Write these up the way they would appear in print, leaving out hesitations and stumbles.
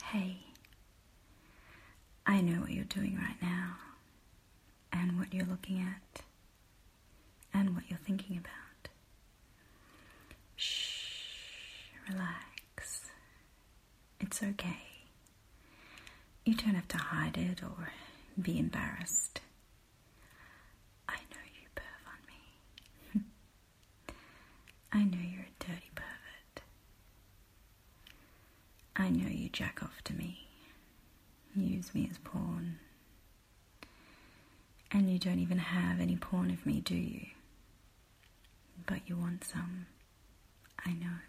Hey, I know what you're doing right now, and what you're looking at, and what you're thinking about. Shh, relax. It's okay. You don't have to hide it or be embarrassed. I know you perv on me. I know you're a dirty pervert. I know you jack off to me. Use me as porn. And you don't even have any porn of me, do you? But you want some. I know.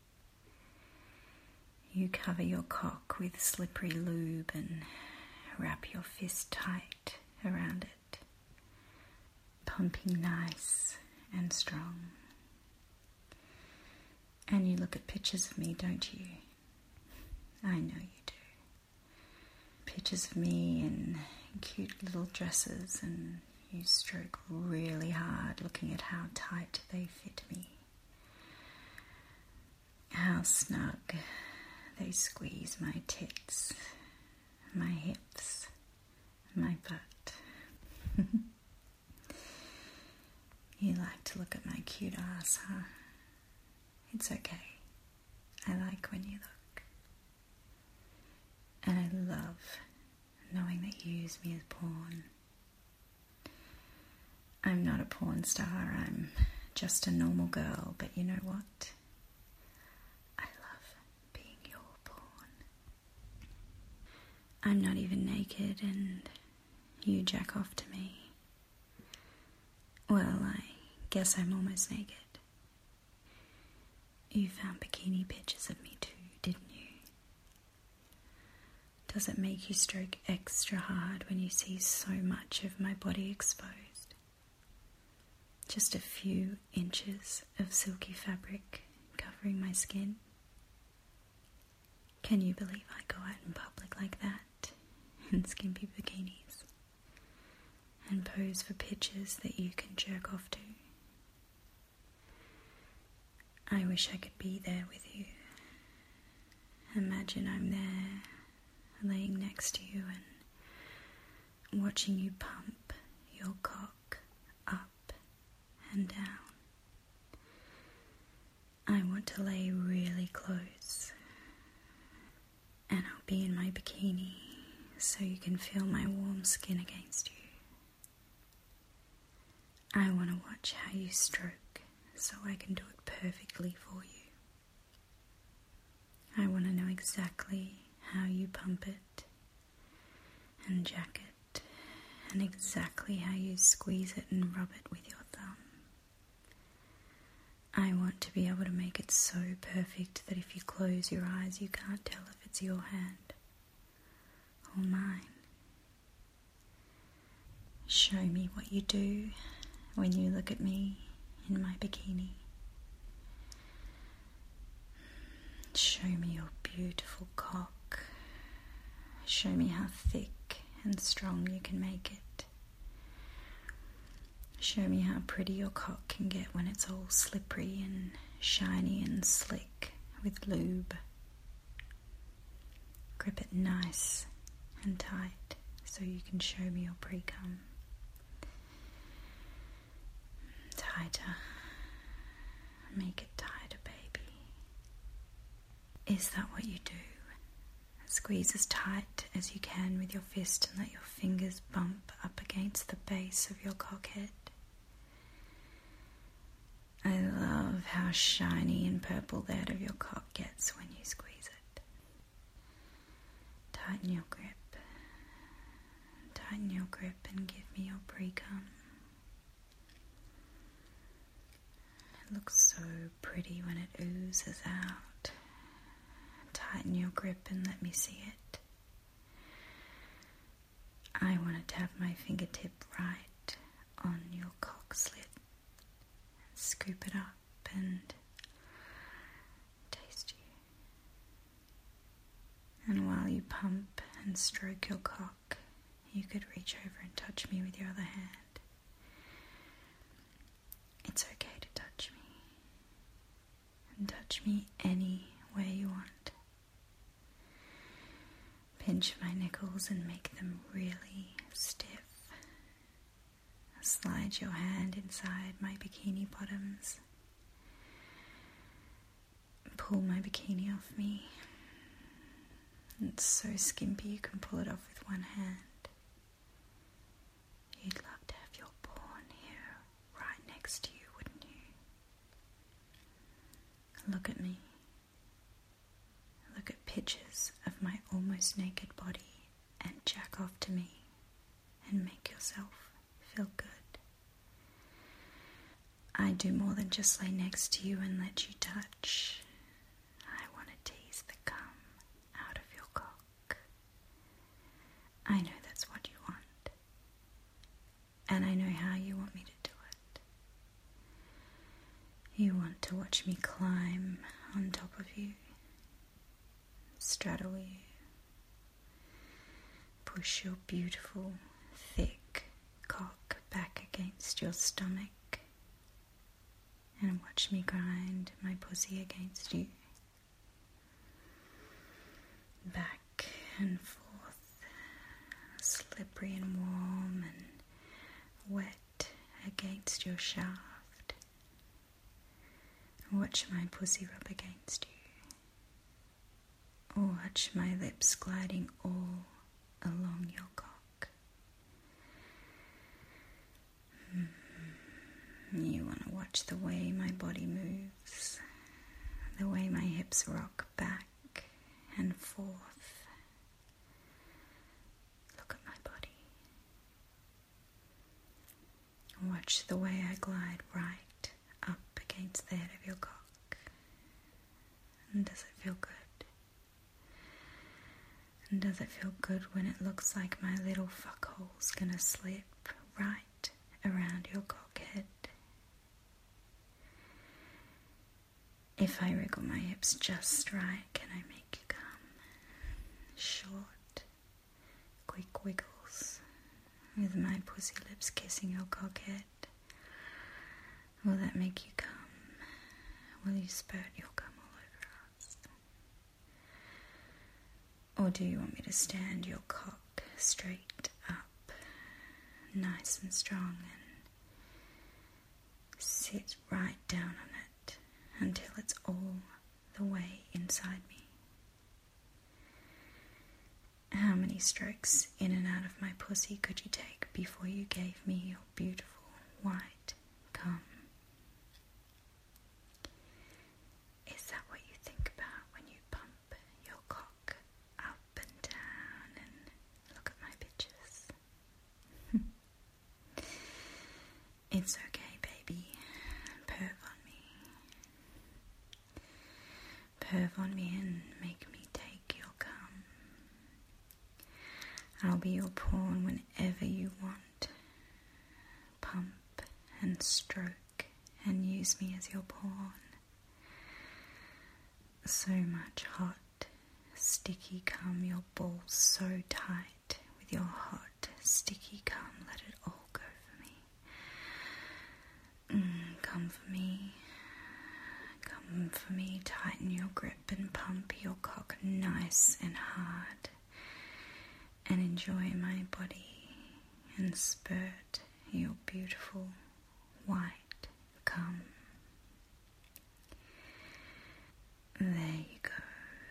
You cover your cock with slippery lube and wrap your fist tight around it, pumping nice and strong. And you look at pictures of me, don't you? I know you do. Pictures of me in cute little dresses, and you stroke really hard looking at how tight they fit me. How snug they squeeze my tits, my hips, my butt. You like to look at my cute ass, huh? It's okay. I like when you look. And I love knowing that you use me as porn. I'm not a porn star, I'm just a normal girl, but you know what? I love being your porn. I'm not even naked and you jack off to me. Well, I guess I'm almost naked. You found bikini pictures of me too, didn't you? Does it make you stroke extra hard when you see so much of my body exposed? Just a few inches of silky fabric covering my skin? Can you believe I go out in public like that, in skimpy bikinis, and pose for pictures that you can jerk off to? I wish I could be there with you. Imagine I'm there, laying next to you and watching you pump your cock up and down. I want to lay really close, and I'll be in my bikini so you can feel my warm skin against you. I want to watch how you stroke so I can do it perfectly for you. I want to know exactly how you pump it and jack it, and exactly how you squeeze it and rub it with your thumb. I want to be able to make it so perfect that if you close your eyes you can't tell if it's your hand or mine. Show me what you do when you look at me in my bikini. Show me your beautiful cock. Show me how thick and strong you can make it. Show me how pretty your cock can get when it's all slippery and shiny and slick with lube. Grip it nice and tight so you can show me your pre-cum. Tighter. Make it tighter, baby. Is that what you do? Squeeze as tight as you can with your fist and let your fingers bump up against the base of your cockhead. I love how shiny and purple the head of your cock gets when you squeeze it. Tighten your grip. Tighten your grip and give me your pre-cum. It looks so pretty when it oozes out. Tighten your grip and let me see it. I want to have my fingertip right on your cock slit. Scoop it up and taste you. And while you pump and stroke your cock, you could reach over and touch me with your other hand. It's okay to touch me. And touch me any way you want. pinch my nipples and make them really stiff. Slide your hand inside my bikini bottoms. Pull my bikini off me. It's so skimpy you can pull it off with one hand. You'd love to have your porn here right next to you, wouldn't you? Look at me. Look at pictures of my almost naked body and jack off to me and make yourself feel good. I do more than just lay next to you and let you touch. I want to tease the cum out of your cock. I know that's what you want. And I know how you want me to do it. You want to watch me climb on top of you, straddle you, push your beautiful, thick cock back against your stomach, and watch me grind my pussy against you. Back and forth, slippery and warm and wet against your shaft. Watch my pussy rub against you. Watch my lips gliding all along your cock. You want to watch the way my body moves, the way my hips rock back and forth. Look at my body. Watch the way I glide right up against the head of your cock. And does it feel good? And does it feel good when it looks like my little fuckhole's gonna slip right around your cock head? If I wriggle my hips just right, can I make you come? Short, quick wiggles, with my pussy lips kissing your cock head. Will that make you come? Will you spurt your cum all over us? Or do you want me to stand your cock straight up, nice and strong, and sit right down on it until it's all the way inside me? How many strokes in and out of my pussy could you take before you gave me your beautiful white cum? Is that what you think about when you pump your cock up and down and look at my bitches? It's okay, baby. Perv on me and make me take your cum. I'll be your pawn whenever you want. Pump and stroke and use me as your pawn. So much hot, sticky cum, your balls so tight. With your hot, sticky cum, let it all go for me. Come for me. Come for me, tighten your grip and pump your cock nice and hard. And enjoy my body and spurt your beautiful white cum. There you go.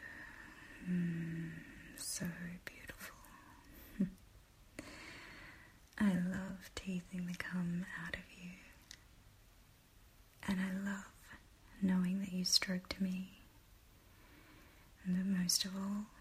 So beautiful. I love teasing the cum out of you. And I love knowing that you stroked me. But most of all,